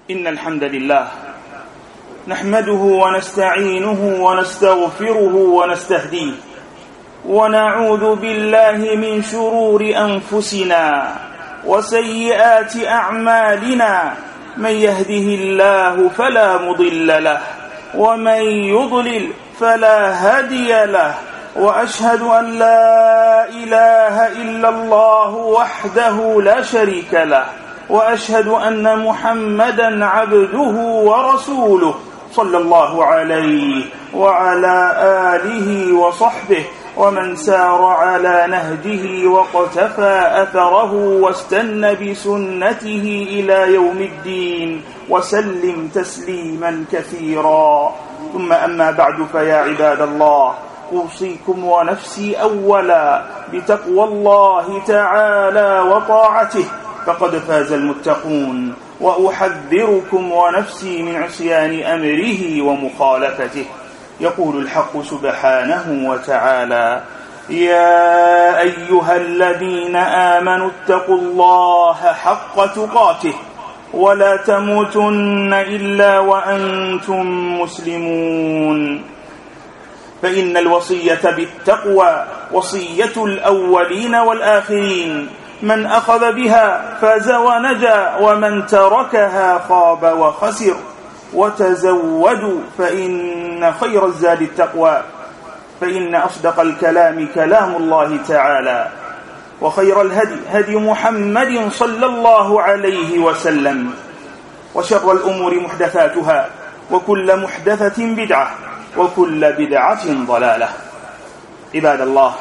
إن الحمد لله نحمده ونستعينه ونستغفره ونستهديه ونعوذ بالله من شرور أنفسنا وسيئات أعمالنا، من يهده الله فلا مضل له ومن يضلل فلا هادي له، وأشهد أن لا إله إلا الله وحده لا شريك له، وأشهد أن محمدا عبده ورسوله صلى الله عليه وعلى آله وصحبه ومن سار على نهجه وقتفى أثره واستنى بسنته إلى يوم الدين وسلم تسليما كثيرا. ثم أما بعد، فيا عباد الله، أوصيكم ونفسي أولا بتقوى الله تعالى وطاعته، فقد فاز المتقون، وأحذركم ونفسي من عصيان أمره ومخالفته. يقول الحق سبحانه وتعالى: يا أيها الذين آمنوا اتقوا الله حق تقاته ولا تموتن إلا وأنتم مسلمون. فإن الوصية بالتقوى وصية الأولين والآخرين، من أخذ بها فاز ونجا، ومن تركها خاب وخسر. وتزودوا فإن خير الزاد التقوى، فإن أصدق الكلام كلام الله تعالى، وخير الهدي هدي محمد صلى الله عليه وسلم، وشر الأمور محدثاتها، وكل محدثة بدعة، وكل بدعة ضلالة. عباد الله،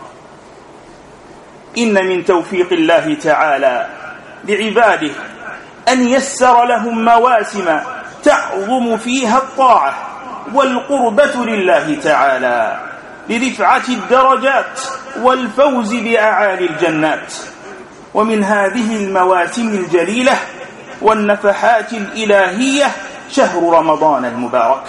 إن من توفيق الله تعالى لعباده أن يسر لهم مواسم تعظم فيها الطاعة والقربة لله تعالى، لرفعة الدرجات والفوز بأعالي الجنات. ومن هذه المواسم الجليلة والنفحات الإلهية شهر رمضان المبارك،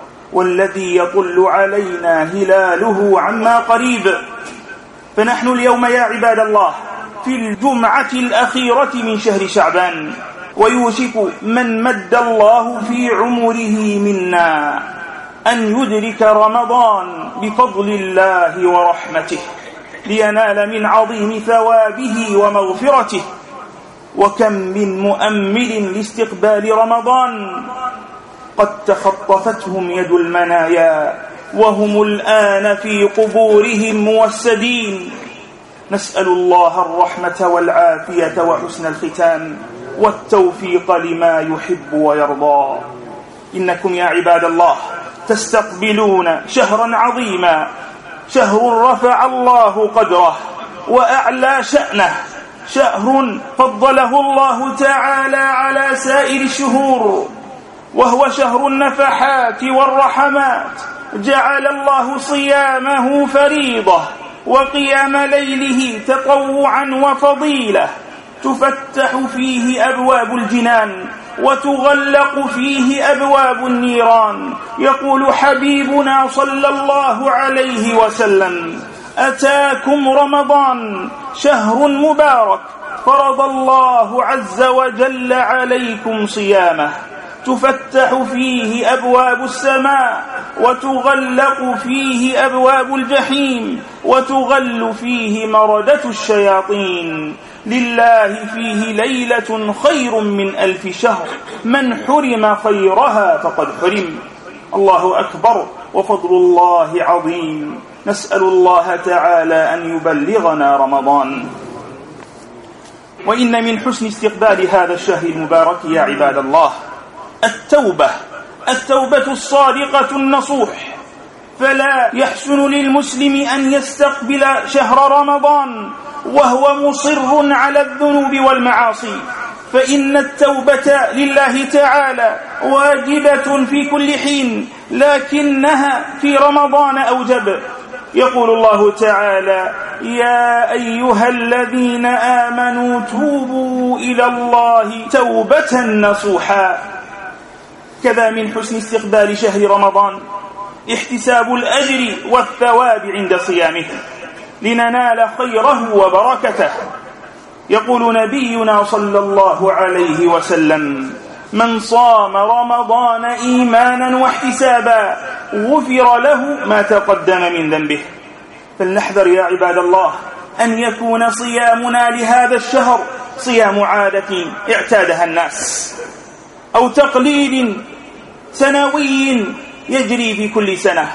والذي يطل علينا هلاله عما قريب. فنحن اليوم يا عباد الله في الجمعة الأخيرة من شهر شعبان، ويوشك من مد الله في عمره منا أن يدرك رمضان بفضل الله ورحمته، لينال من عظيم ثوابه ومغفرته. وكم من مؤمل لاستقبال رمضان قد تخطفتهم يد المنايا، وهم الآن في قبورهم موسدين. نسأل الله الرحمة والعافية وحسن الختام والتوفيق لما يحب ويرضى. إنكم يا عباد الله تستقبلون شهرا عظيما، شهر رفع الله قدره وأعلى شأنه، شهر فضله الله تعالى على سائر الشهور، وهو شهر النفحات والرحمات. جعل الله صيامه فريضة وقيام ليله تطوعا وفضيلة، تفتح فيه أبواب الجنان وتغلق فيه أبواب النيران. يقول حبيبنا صلى الله عليه وسلم: أتاكم رمضان شهر مبارك، فرض الله عز وجل عليكم صيامه، تفتح فيه أبواب السماء وتغلق فيه أبواب الجحيم وتغل فيه مردة الشياطين. لله فيه ليلة خير من 1000 شهر، من حرم خيرها فقد حرم. الله أكبر وفضل الله عظيم. نسأل الله تعالى أن يبلغنا رمضان. وإن من حسن استقبال هذا الشهر المبارك يا عباد الله التوبة الصادقة النصوح. فلا يحسن للمسلم أن يستقبل شهر رمضان وهو مصر على الذنوب والمعاصي، فإن التوبة لله تعالى واجبة في كل حين، لكنها في رمضان أوجب. يقول الله تعالى: يا أيها الذين آمنوا توبوا إلى الله توبة نصوحا. كذا من حسن استقبال شهر رمضان احتساب الأجر والثواب عند صيامه، لننال خيره وبركته. يقول نبينا صلى الله عليه وسلم: من صام رمضان إيمانا واحتسابا غفر له ما تقدم من ذنبه. فلنحذر يا عباد الله أن يكون صيامنا لهذا الشهر صيام عادة اعتادها الناس، أو تقليد سنوي يجري في كل سنة.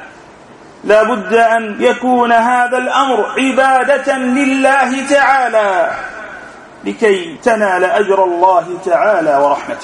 لا بد أن يكون هذا الأمر عبادة لله تعالى لكي تنال أجر الله تعالى ورحمته.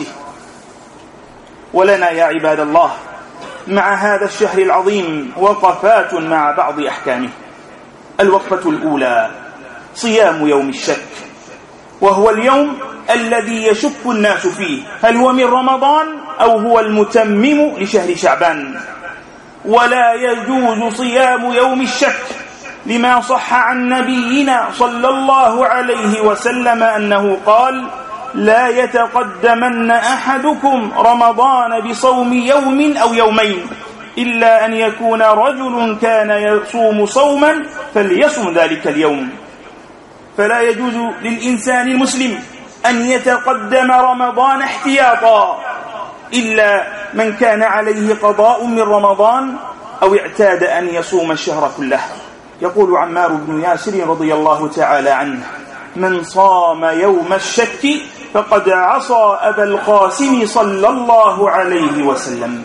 ولنا يا عباد الله مع هذا الشهر العظيم وقفات مع بعض أحكامه. الوقفة الأولى صيام يوم الشك، وهو اليوم الذي يشك الناس فيه هل هو من رمضان أو هو المتمم لشهر شعبان. ولا يجوز صيام يوم الشك لما صح عن نبينا صلى الله عليه وسلم أنه قال: لا يتقدمن أحدكم رمضان بصوم يوم أو يومين إلا أن يكون رجل كان يصوم صوما فليصم ذلك اليوم. فلا يجوز للإنسان المسلم أن يتقدم رمضان احتياطا إلا من كان عليه قضاء من رمضان أو اعتاد أن يصوم الشهر كله. يقول عمار بن ياسر رضي الله تعالى عنه: من صام يوم الشك فقد عصى أبا القاسم صلى الله عليه وسلم.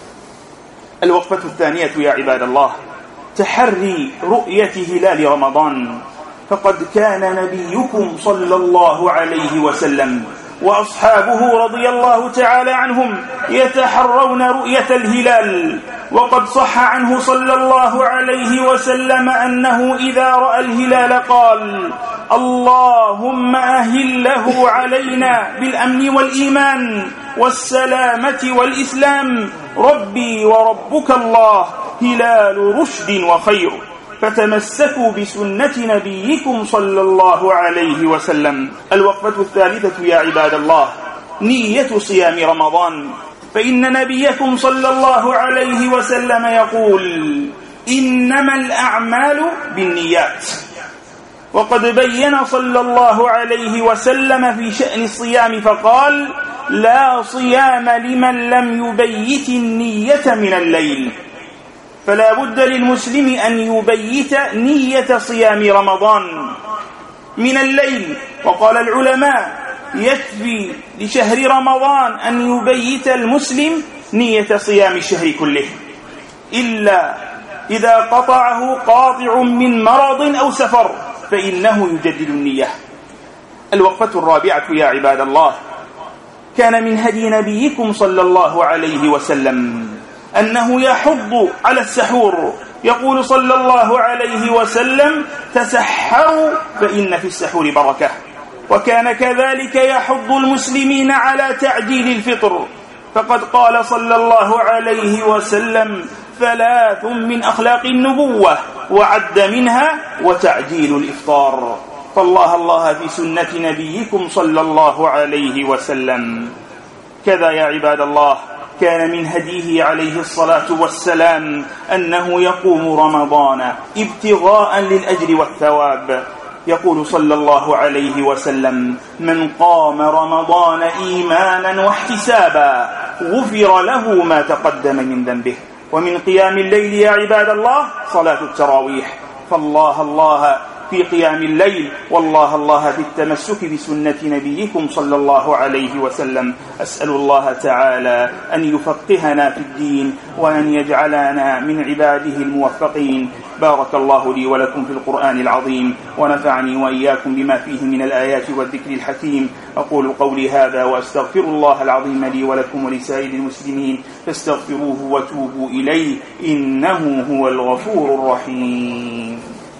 الوقفة الثانية يا عباد الله تحري رؤية هلال رمضان، فقد كان نبيكم صلى الله عليه وسلم وأصحابه رضي الله تعالى عنهم يتحرون رؤية الهلال. وقد صح عنه صلى الله عليه وسلم أنه إذا رأى الهلال قال: اللهم أهله علينا بالأمن والإيمان والسلامة والإسلام، ربي وربك الله، هلال رشد وخير، فتمسكوا بسنة نبيكم صلى الله عليه وسلم. الوقفة الثالثة يا عباد الله نية صيام رمضان، فإن نبيكم صلى الله عليه وسلم يقول: إنما الأعمال بالنيات. وقد بين صلى الله عليه وسلم في شأن الصيام فقال: لا صيام لمن لم يبيت النية من الليل. فلا بد للمسلم أن يبيت نية صيام رمضان من الليل. وقال العلماء: يكفي لشهر رمضان أن يبيت المسلم نية صيام الشهر كله، إلا إذا قطعه قاطع من مرض أو سفر فإنه يجدد النية. الوقفة الرابعة يا عباد الله كان من هدي نبيكم صلى الله عليه وسلم أنه يحض على السحور. يقول صلى الله عليه وسلم: تسحروا فإن في السحور بركة. وكان كذلك يحض المسلمين على تعجيل الفطر، فقد قال صلى الله عليه وسلم: 3 من أخلاق النبوة، وعد منها وتعجيل الإفطار. فالله الله في سنة نبيكم صلى الله عليه وسلم. كذا يا عباد الله كان من هديه عليه الصلاة والسلام أنه يقوم رمضان ابتغاء للأجر والثواب. يقول صلى الله عليه وسلم: من قام رمضان إيمانا واحتسابا غفر له ما تقدم من ذنبه. ومن قيام الليل يا عباد الله صلاة التراويح. فالله الله في قيام الليل، والله الله في التمسك بسنة نبيكم صلى الله عليه وسلم. أسأل الله تعالى أن يفقهنا في الدين وأن يجعلنا من عباده الموفقين. بارك الله لي ولكم في القرآن العظيم، ونفعني وإياكم بما فيه من الآيات والذكر الحكيم. أقول قولي هذا وأستغفر الله العظيم لي ولكم ولسائر المسلمين، فاستغفروه وتوبوا إليه إنه هو الغفور الرحيم.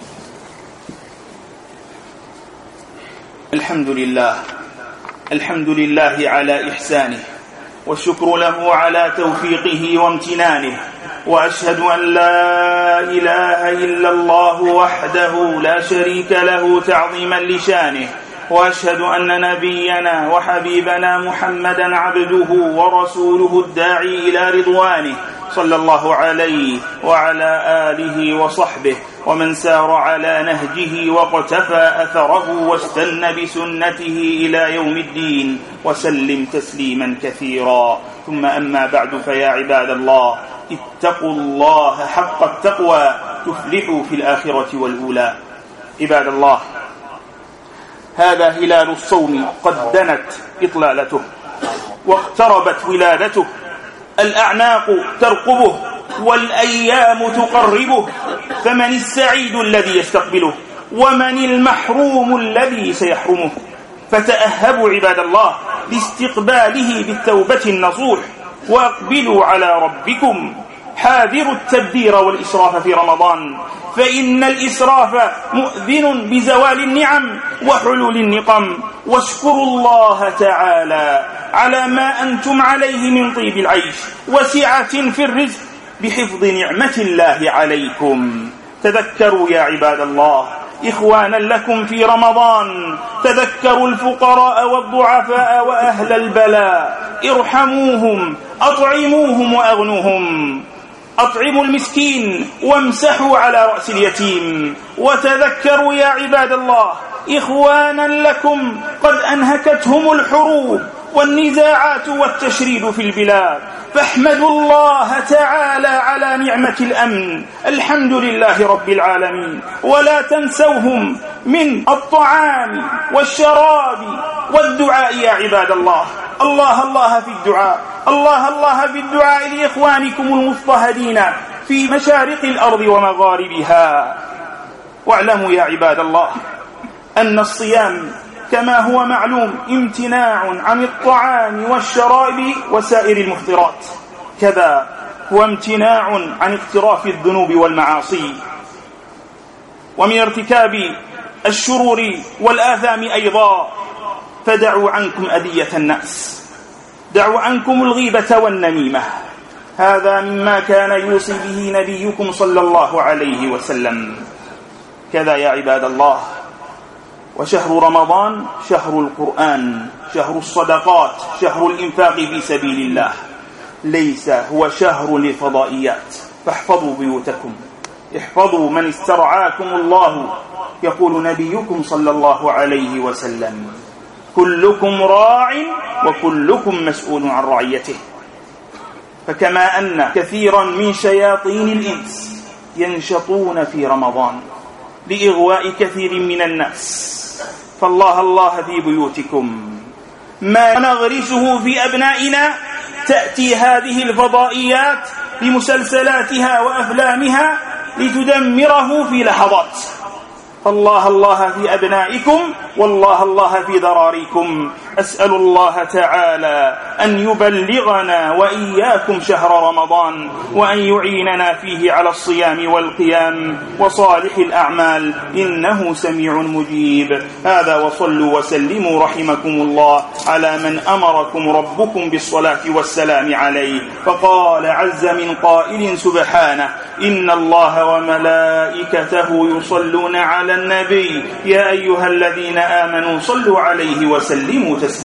الحمد لله على إحسانه، والشكر له على توفيقه وامتنانه، وأشهد أن لا إله إلا الله وحده لا شريك له تعظيما لشانه، وأشهد أن نبينا وحبيبنا محمدا عبده ورسوله الداعي إلى رضوانه صلى الله عليه وعلى آله وصحبه ومن سار على نهجه واقتفى أثره واستنى بسنته إلى يوم الدين وسلم تسليما كثيرا. ثم أما بعد، فيا عباد الله، اتقوا الله حق التقوى تفلحوا في الآخرة والأولى. عباد الله، هذا هلال الصوم قد دنت إطلالته واقتربت ولادته، الأعناق ترقبه والأيام تقربه، فمن السعيد الذي يستقبله ومن المحروم الذي سيحرمه؟ فتأهبوا عباد الله لاستقباله بالتوبة النصوح، وأقبلوا على ربكم، حاذروا التبذير والإسراف في رمضان، فإن الإسراف مؤذن بزوال النعم وحلول النقم. واشكروا الله تعالى على ما أنتم عليه من طيب العيش وسعة في الرزق بحفظ نعمة الله عليكم. تذكروا يا عباد الله إخوانا لكم في رمضان، تذكروا الفقراء والضعفاء وأهل البلاء، ارحموهم، أطعموهم وأغنوهم، أطعموا المسكين وامسحوا على رأس اليتيم. وتذكروا يا عباد الله إخوانا لكم قد أنهكتهم الحروب والنزاعات والتشريد في البلاد، فاحمدوا الله تعالى على نعمة الأمن، الحمد لله رب العالمين. ولا تنسوهم من الطعام والشراب والدعاء يا عباد الله. الله الله في الدعاء، الله الله في الدعاء لإخوانكم المضطهدين في مشارق الأرض ومغاربها. واعلموا يا عباد الله أن الصيام كما هو معلوم امتناع عن الطعام والشراب وسائر المفطرات، كذا هو امتناع عن اقتراف الذنوب والمعاصي ومن ارتكاب الشرور والآثام أيضا. فدعوا عنكم أذية الناس، دعوا عنكم الغيبة والنميمة، هذا مما كان يوصي به نبيكم صلى الله عليه وسلم. كذا يا عباد الله، وشهر رمضان شهر القرآن، شهر الصدقات، شهر الإنفاق في سبيل الله، ليس هو شهر للفضائيات. فاحفظوا بيوتكم، احفظوا من استرعاكم الله. يقول نبيكم صلى الله عليه وسلم: كلكم راع وكلكم مسؤول عن رعيته. فكما أن كثيرا من شياطين الإنس ينشطون في رمضان لإغواء كثير من الناس، فالله الله في بيوتكم. ما نغرسه في أبنائنا تأتي هذه الفضائيات بمسلسلاتها وأفلامها لتدمره في لحظات. فالله الله في أبنائكم والله الله في ذراريكم. أسأل الله تعالى أن يبلغنا وإياكم شهر رمضان، وأن يعيننا فيه على الصيام والقيام وصالح الأعمال، إنه سميع مجيب. هذا، وصلوا وسلموا رحمكم الله على من أمركم ربكم بالصلاة والسلام عليه، فقال عز من قائل سبحانه: إن الله وملائكته يصلون على النبي يا أيها الذين آمنوا صلوا عليه وسلموا تسليما.